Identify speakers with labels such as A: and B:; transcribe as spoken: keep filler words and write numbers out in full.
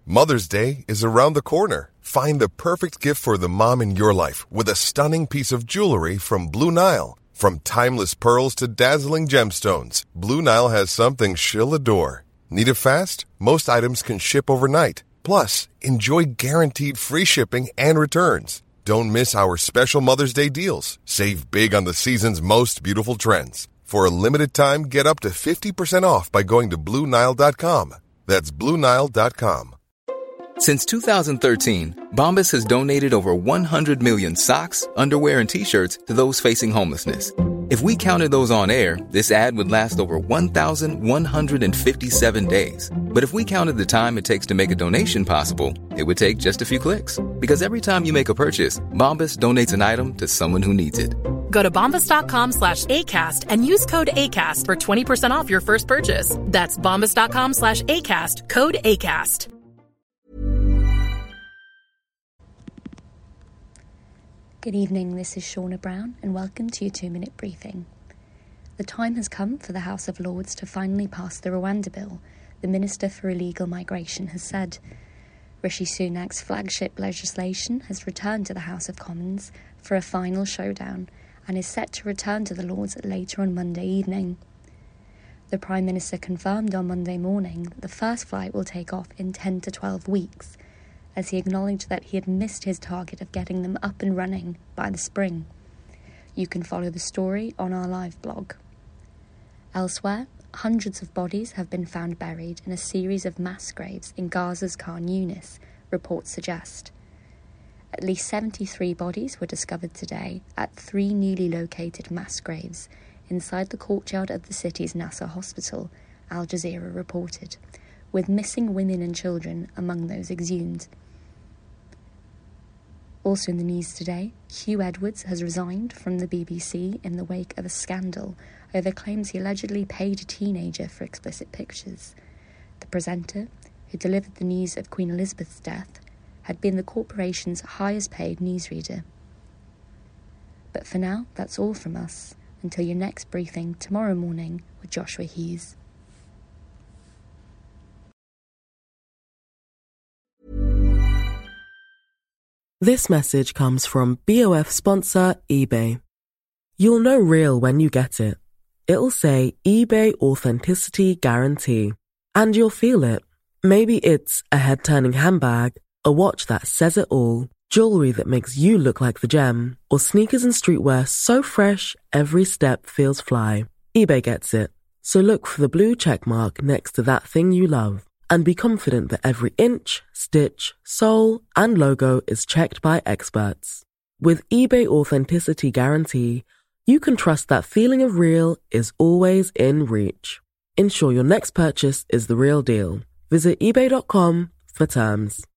A: Mother's Day is around the corner. Find the perfect gift for the mom in your life with a stunning piece of jewelry from Blue Nile. From timeless pearls to dazzling gemstones, Blue Nile has something she'll adore. Need it fast? Most items can ship overnight. Plus, enjoy guaranteed free shipping and returns. Don't miss our special Mother's Day deals. Save big on the season's most beautiful trends. For a limited time, get up to fifty percent off by going to Blue Nile dot com. That's Blue Nile dot com.
B: Since two thousand thirteen, Bombas has donated over one hundred million socks, underwear, and T-shirts to those facing homelessness. If we counted those on air, this ad would last over one thousand one hundred fifty-seven days. But if we counted the time it takes to make a donation possible, it would take just a few clicks. Because every time you make a purchase, Bombas donates an item to someone who needs it.
C: Go to bombas.com slash ACAST and use code ACAST for twenty percent off your first purchase. That's bombas.com slash ACAST, code ACAST.
D: Good evening, this is Shauna Brown, and welcome to your two-minute briefing. The time has come for the House of Lords to finally pass the Rwanda Bill, the Minister for Illegal Migration has said. Rishi Sunak's flagship legislation has returned to the House of Commons for a final showdown and is set to return to the Lords later on Monday evening. The Prime Minister confirmed on Monday morning that the first flight will take off in ten to twelve weeks, as he acknowledged that he had missed his target of getting them up and running by the spring. You can follow the story on our live blog. Elsewhere, hundreds of bodies have been found buried in a series of mass graves in Gaza's Khan Yunis, reports suggest. At least seventy-three bodies were discovered today at three newly located mass graves inside the courtyard of the city's Nasser hospital, Al Jazeera reported, with missing women and children among those exhumed. Also in the news today, Hugh Edwards has resigned from the B B C in the wake of a scandal over claims he allegedly paid a teenager for explicit pictures. The presenter, who delivered the news of Queen Elizabeth's death, had been the corporation's highest paid newsreader. But for now, that's all from us. Until your next briefing tomorrow morning with Joshua Hughes.
E: This message comes from B O F sponsor eBay. You'll know real when you get it. It'll say eBay Authenticity Guarantee. And you'll feel it. Maybe it's a head-turning handbag, a watch that says it all, jewelry that makes you look like the gem, or sneakers and streetwear so fresh every step feels fly. eBay gets it. So look for the blue check mark next to that thing you love. And be confident that every inch, stitch, sole, and logo is checked by experts. With eBay Authenticity Guarantee, you can trust that feeling of real is always in reach. Ensure your next purchase is the real deal. Visit ebay dot com for terms.